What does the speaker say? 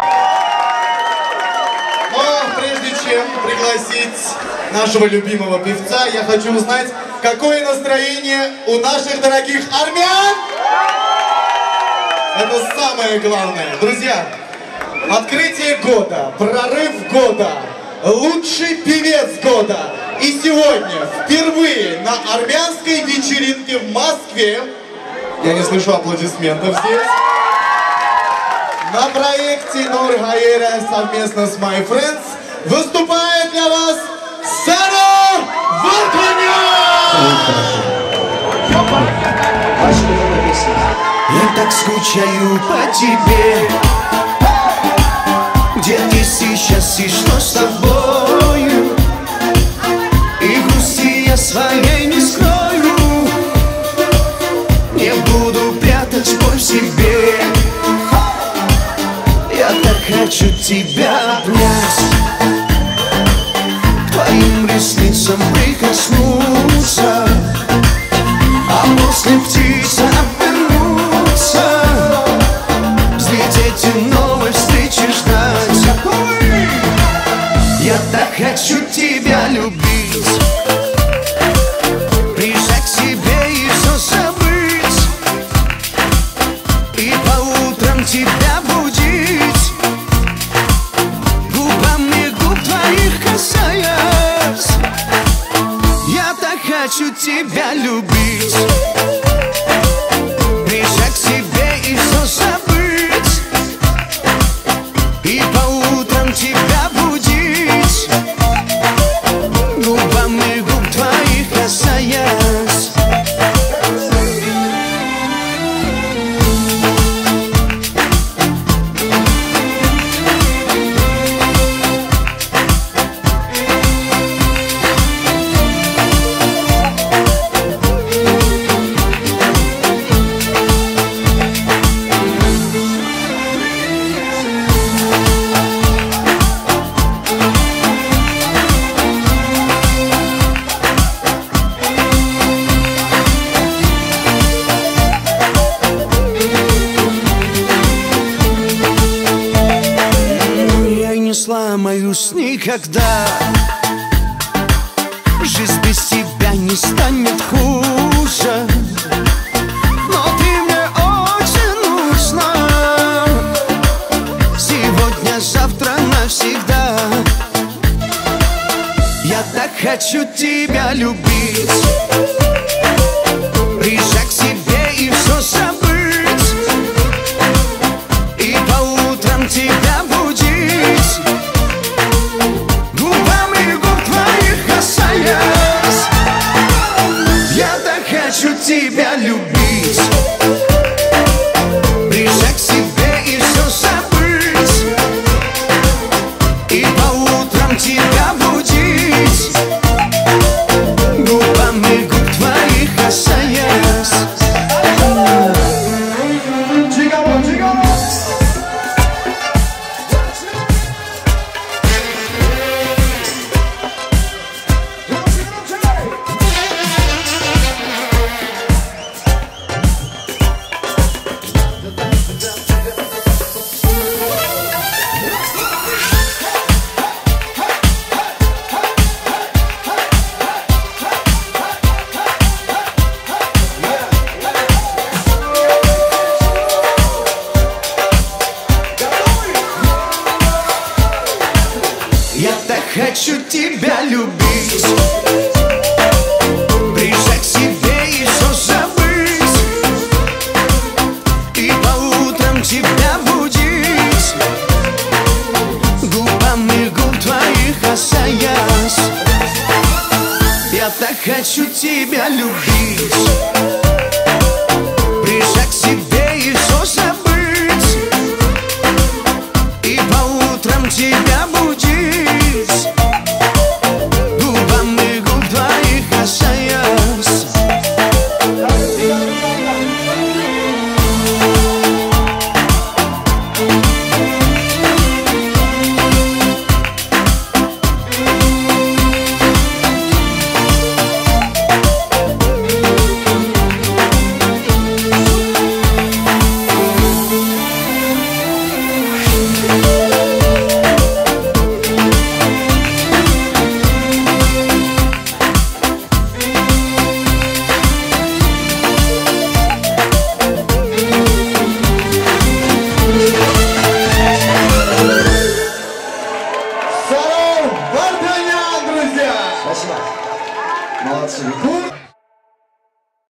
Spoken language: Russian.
Но прежде чем пригласить нашего любимого певца, я хочу узнать, какое настроение у наших дорогих армян? Это самое главное. Друзья, открытие года, прорыв года, лучший певец года. И сегодня впервые на армянской вечеринке в Москве, я не слышу аплодисментов здесь, на проекте Нур Хайера совместно с My Friends выступает для вас Сара Варданян! Я так скучаю по тебе. Где ты сейчас и что с тобою? И грусти я своей не скрою. Не буду прятать боль в себе. Я так хочу тебя обнять, к твоим ресницам прикоснуться, а после птица обернуться, взлететь и новой встречи ждать. Я так хочу тебя любить, прижать к себе и все забыть, и по утрам тебя будить, губами губ твоих касаясь. Я так хочу тебя любить, прижать к себе и все забыть, и по утрам тебя будить, губами губ твоих касаясь. Сломаюсь никогда. Жизнь без тебя не станет хуже, но ты мне очень нужна. Сегодня, завтра, навсегда. Я так хочу тебя любить, прижать к себе и все забыть, и по утрам тебя будить, губами губ твоих касаясь. Я так хочу тебя любить, прижать к себе и все забыть, и по утрам тебя будить, губами губ твоих касаясь. Я так хочу тебя любить, прижать к себе и все забыть, и по утрам тебя будить, губами губ твоих касаясь. Я так хочу тебя любить, прижать к себе и все забыть, и по утрам тебя будить, губами губ твоих касаясь. Спасибо. Молодцы.